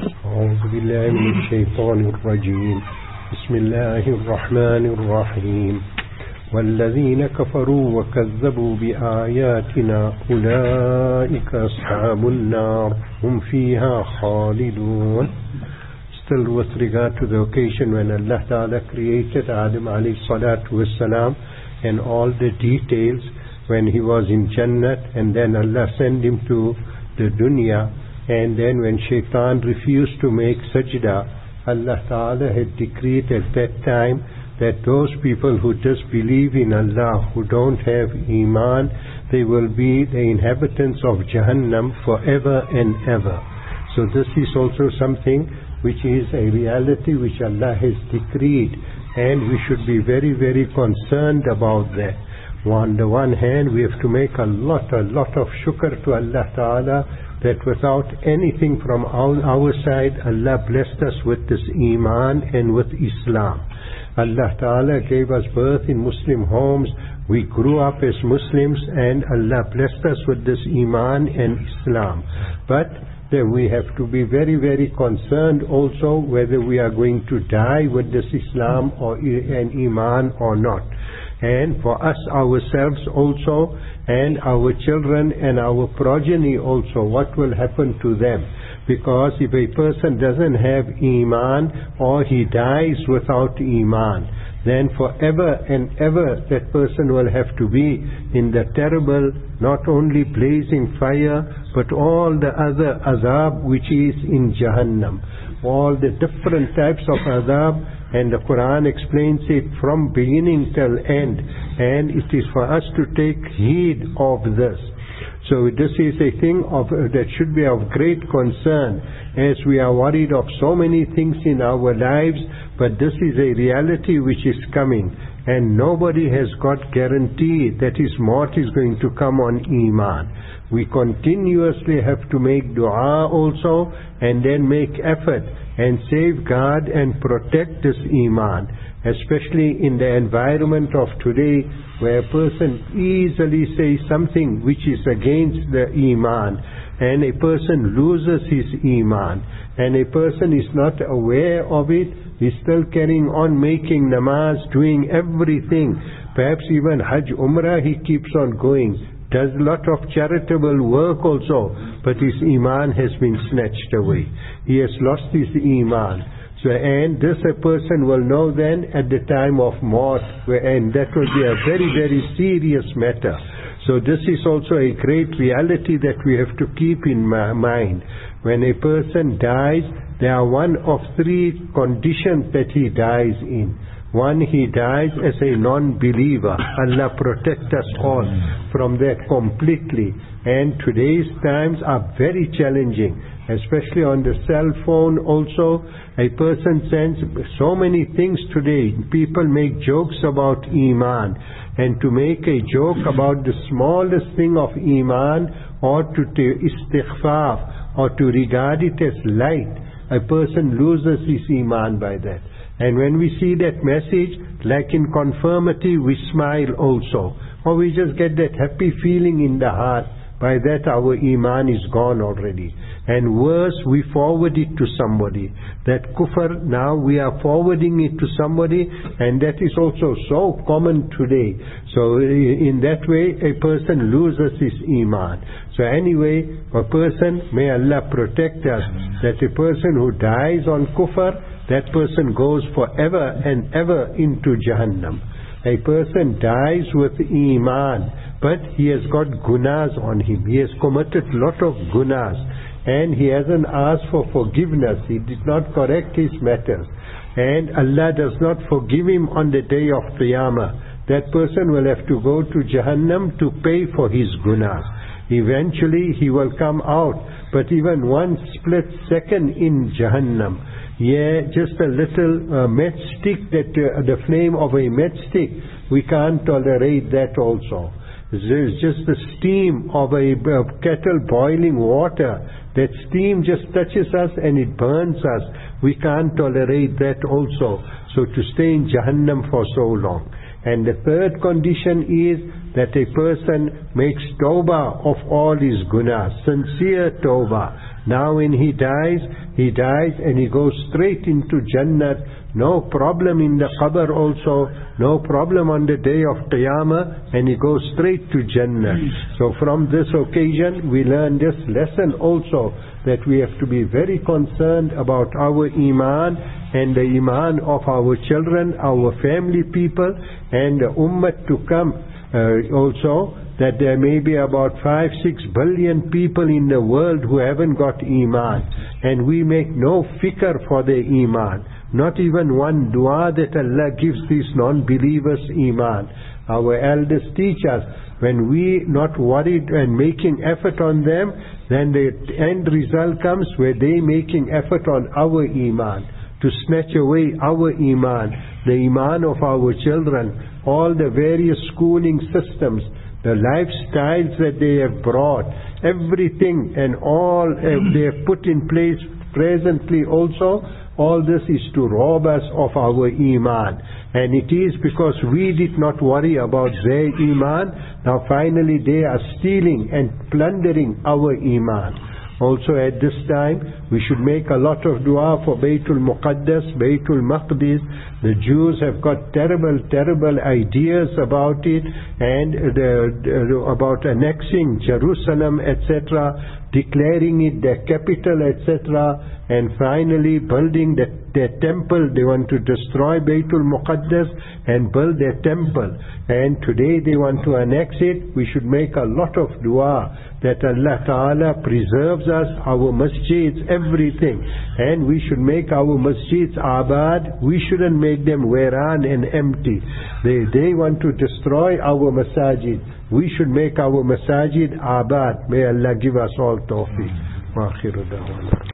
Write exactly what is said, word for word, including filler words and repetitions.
أعوذ بالله من الشيطان الرجيم بسم الله الرحمن الرحيم والذين كفروا وكذبوا بآياتنا أولئك أصحاب النار هم فيها خالدون. Still with regard to the occasion when Allah Ta'ala created Adam alayhi salatu wassalam and all the details when he was in Jannat, and then Allah sent him to the dunya, and then when Shaitan refused to make sajda, Allah Ta'ala had decreed at that time that those people who disbelieve in Allah, who don't have Iman, they will be the inhabitants of Jahannam forever and ever. So this is also something which is a reality which Allah has decreed, and we should be very, very concerned about that. On the one hand, we have to make a lot, a lot of shukr to Allah Ta'ala that without anything from our, our side, Allah blessed us with this Iman and with Islam. Allah Ta'ala gave us birth in Muslim homes. We grew up as Muslims, and Allah blessed us with this Iman and Islam. But then we have to be very, very concerned also whether we are going to die with this Islam or an Iman or not. And for us ourselves also, and our children and our progeny also, what will happen to them? Because if a person doesn't have Iman or he dies without Iman, then forever and ever that person will have to be in the terrible, not only blazing fire, but all the other azab which is in Jahannam. All the different types of azab, and the Quran explains it from beginning till end, and it is for us to take heed of this. So this is a thing of uh, that should be of great concern, as we are worried of so many things in our lives, but this is a reality which is coming, and nobody has got guarantee that his maut is going to come on Iman. We continuously have to make dua also, and then make effort and safeguard and protect this Iman, especially in the environment of today, where a person easily says something which is against the Iman, and a person loses his Iman, and a person is not aware of it, he's still carrying on making namaz, doing everything, perhaps even Hajj Umrah he keeps on going, does a lot of charitable work also, but his Iman has been snatched away. He has lost his Iman. So, and this a person will know then at the time of maut, and that will be a very, very serious matter. So this is also a great reality that we have to keep in mind. When a person dies, there are one of three conditions that he dies in. One, he dies as a non-believer. Allah protect us all from that completely. And today's times are very challenging, especially on the cell phone also. A person sends so many things today. People make jokes about Iman. And to make a joke about the smallest thing of Iman, or to, to istighfar, or to regard it as light, a person loses his Iman by that. And when we see that message, like in conformity, we smile also. Or we just get that happy feeling in the heart. By that our Iman is gone already. And worse, we forward it to somebody. That kufr, now we are forwarding it to somebody, and that is also so common today. So in that way, a person loses his Iman. So anyway, a person, may Allah protect us, that a person who dies on kufr, that person goes forever and ever into Jahannam. A person dies with Iman, but he has got gunas on him. He has committed a lot of gunas, and he hasn't asked for forgiveness. He did not correct his matters, and Allah does not forgive him on the day of Qiyamah. That person will have to go to Jahannam to pay for his gunas. Eventually he will come out, but even one split second in Jahannam, yeah, just a little uh, matchstick, that uh, the flame of a matchstick, we can't tolerate that also. There's just the steam of a uh, kettle boiling water. That steam just touches us and it burns us. We can't tolerate that also. So to stay in Jahannam for so long. And the third condition is that a person makes tawbah of all his gunas, sincere tawbah. Now when he dies, he dies and he goes straight into Jannah. No problem in the qabr also, no problem on the day of Qiyamah, and he goes straight to Jannah. So from this occasion we learn this lesson also, that we have to be very concerned about our iman and the iman of our children, our family people, and the ummah to come. Uh, also that there may be about five, six billion people in the world who haven't got iman, and we make no fikr for their iman. Not even one dua that Allah gives these non-believers iman. Our elders teach us, when we not worried and making effort on them, then the end result comes where they making effort on our iman, to snatch away our iman, the iman of our children, all the various schooling systems, the lifestyles that they have brought, everything and all uh, they have put in place presently also. All this is to rob us of our iman, and it is because we did not worry about their iman. Now finally they are stealing and plundering our iman. Also at this time we should make a lot of dua for Baytul Muqaddas, Baytul Maqdis. The Jews have got terrible, terrible ideas about it, and the, the, about annexing Jerusalem, et cetera, declaring it their capital, et cetera, and finally building the, their temple. They want to destroy Baytul Muqaddas and build their temple. And today they want to annex it. We should make a lot of dua that Allah Ta'ala preserves us, our masjids, everything. And we should make our masjids abad. We shouldn't make them weran and empty. They, they want to destroy our masajid. We should make our masajid abad. May Allah give us all tawfiq. Wa akhiru da'wana.